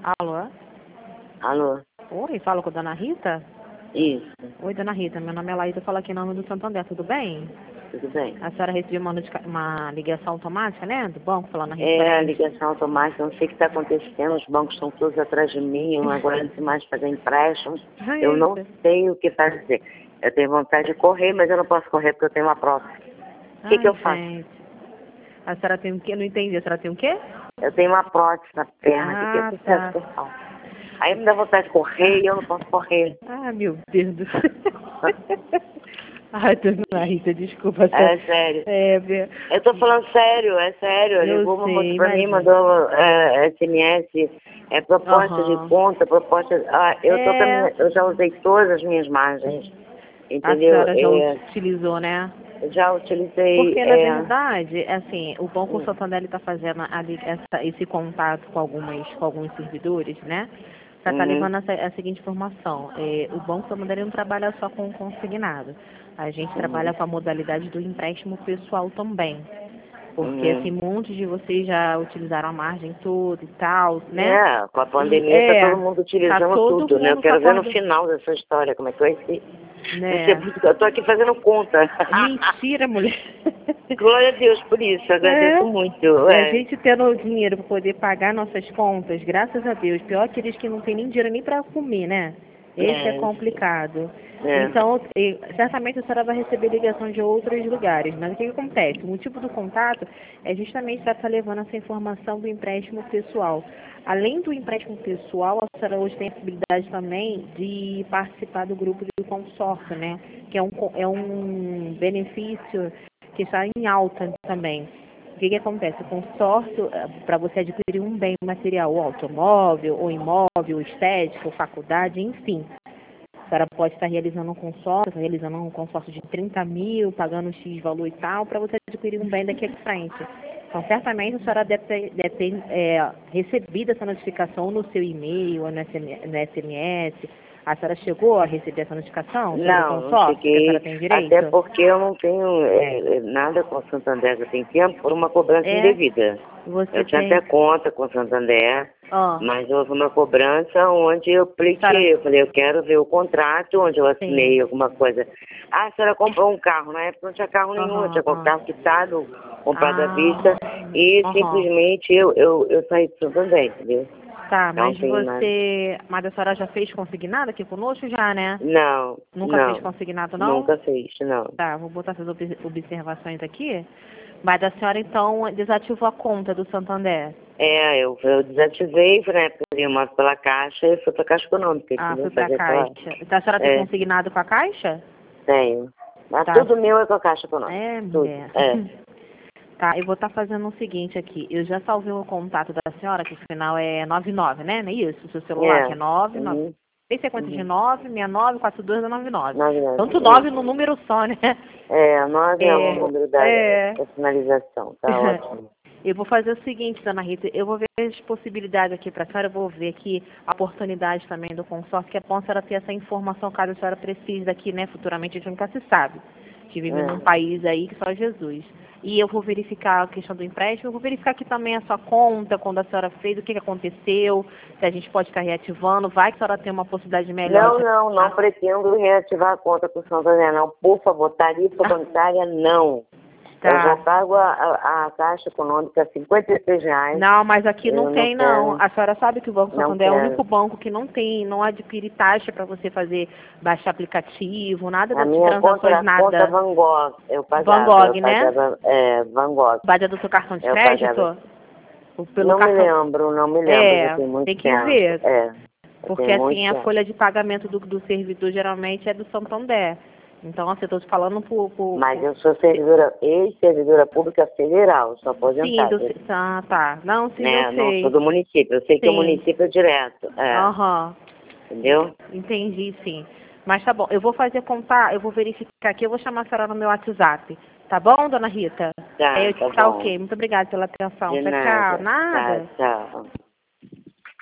Alô? Alô? Oi, falo com a dona Rita? Isso, Oi, dona Rita, meu nome é Laísa, falo aqui em nome do Santander, tudo bem? tudo bem. A senhora recebeu uma ligação automática, né, do banco, falando a É, a referente. ligação automática, não sei o que está acontecendo, os bancos estão todos atrás de mim, eu não aguento mais fazer empréstimos, eu não Eita. sei o que fazer. Eu tenho vontade de correr, mas eu não posso correr porque eu tenho uma prótese. O que eu faço? Gente. A senhora tem o quê? Não entendi. A senhora tem o quê? Eu tenho uma prótese na perna, o que eu Ah, faço tá. que eu faço? Aí me dá vontade de correr e eu não posso correr. Ah, meu Deus do céu. Ai, dona Rita, desculpa. É sério. É, Eu tô falando sério, é sério. eu Ligou uma moça sei, pra mim, imagina. mandou SMS, proposta de Aham. conta, proposta. Ah, eu já usei todas as minhas margens, A entendeu? senhora já utilizou, né? Eu já utilizei. Porque, na verdade, assim, o Banco Hum, Santander está fazendo esse contato com alguns servidores, né? Para estar uhum, levando a seguinte informação. O Banco Santander não trabalha só com o consignado. A gente trabalha uhum, com a modalidade do empréstimo pessoal também. Porque, assim, uhum. muitos de vocês já utilizaram a margem toda e tal, né? É, com a E, pandemia tá todo mundo tá utilizando todo tudo, né? Eu mundo com a quero ver no corda, final dessa história como é que vai ser. Vai ser né? muito... Eu tô aqui fazendo conta. Mentira, mulher. Glória a Deus por isso, agradeço É. muito. E a É. gente tendo o dinheiro para poder pagar nossas contas, graças a Deus. Pior aqueles que não tem nem dinheiro nem para comer, né? Esse é É, complicado. é. Então, certamente a senhora vai receber ligação de outros lugares. Mas o que acontece? O motivo do contato é justamente para estar levando essa informação do empréstimo pessoal. Além do empréstimo pessoal, a senhora hoje tem a possibilidade também de participar do grupo de consórcio, né? Que é um benefício que está em alta também. O que acontece? O consórcio, para você adquirir um bem material, ou automóvel, ou imóvel, ou estético, ou faculdade, enfim. A senhora pode estar realizando um consórcio de 30 mil, pagando X valor e tal, para você adquirir um bem daqui à frente. Então, certamente a senhora deve ter recebido essa notificação no seu e-mail, ou no SMS. A senhora chegou a receber essa notificação sobre o Não consórcio que a senhora cheguei, tem até direito? porque eu não tenho nada com o Santander já tem tempo por uma cobrança É, indevida. você Eu tinha até tem. conta com o Santander, Ó, mas houve uma cobrança onde eu Sara, cliquei, eu falei, eu quero ver o contrato, onde eu sim. assinei alguma coisa. Ah, a senhora comprou um carro, na época não tinha carro nenhum, eu tinha Aham. carro quitado, comprado à Ah, vista, e aham. simplesmente eu saí do Santander, entendeu? Tá, Não mas tem nada. Mas a senhora já fez consignado aqui conosco já, né? Não, Nunca fez não, consignado, não? nunca fiz, não. Tá, vou botar essas observações aqui. Mas a senhora, então, desativou a conta do Santander. É, eu desativei, na época eu ia mais pela Caixa e fui pra Caixa Econômica, Ah, entendeu? foi pra Fazer aquela... Caixa. Então, a senhora tem É, consignado com a Caixa? tenho. Mas Tá. tudo meu é com a Caixa Econômica. É, Tudo. mulher. É. Tá, eu vou estar fazendo o seguinte aqui. Eu já salvei o contato da senhora, que o final é 99, né? Não é isso? O seu celular, que é É. 99. Uhum. Tem sequência de Uhum. 9, 69, 42 é 99. 99. Tanto 9 no número só, né? É, 9 é o É, número é. da finalização. Tá ótimo. Eu vou fazer o seguinte, dona Rita, eu vou ver as possibilidades aqui para a senhora, eu vou ver aqui a oportunidade também do consórcio, que é bom a senhora ter essa informação caso a senhora precise daqui, né? Futuramente a gente nunca se sabe. A gente vive num É. país aí que só Jesus. E eu vou verificar a questão do empréstimo, eu vou verificar aqui também a sua conta, quando a senhora fez, o que aconteceu, se a gente pode estar reativando, vai que a senhora tem uma possibilidade melhor de... Não pretendo reativar a conta com o Santander, não. Por favor, tarifa bancária, não. Eu já Tá. pago a Caixa Econômica R$ 56. Não, mas aqui não Eu não tem, não. quero, A senhora sabe que o Banco não Santander é o único quero. banco que não tem, não adquire taxa para você fazer, baixar aplicativo, nada A de minha conta transações, era a conta nada. Van Gogh, Van Gogh, eu né? pagava, Van Gogh, Base do seu cartão de eu pagava. crédito? Ou pelo cartão. Não me lembro, já É, tem muito tem que tempo. ver. É, já tem Porque muito assim, a tempo. folha de pagamento do servidor geralmente é do Santander. Então, assim, eu estou te falando Mas eu sou ex-servidora pública federal, sou Sim, aposentada. ah, tá. Não, sim, eu Né? Não sou sei. do município, eu sei que o Sim. município é direto, Aham. entendeu? Entendi, sim. Mas tá bom, eu vou fazer contar, eu vou verificar aqui, eu vou chamar a senhora no meu WhatsApp. Tá bom, dona Rita? Aí Tá, eu tá tá bom. ok. Muito obrigada pela atenção. De Tchau, tchau. nada. Tá, Nada. tchau.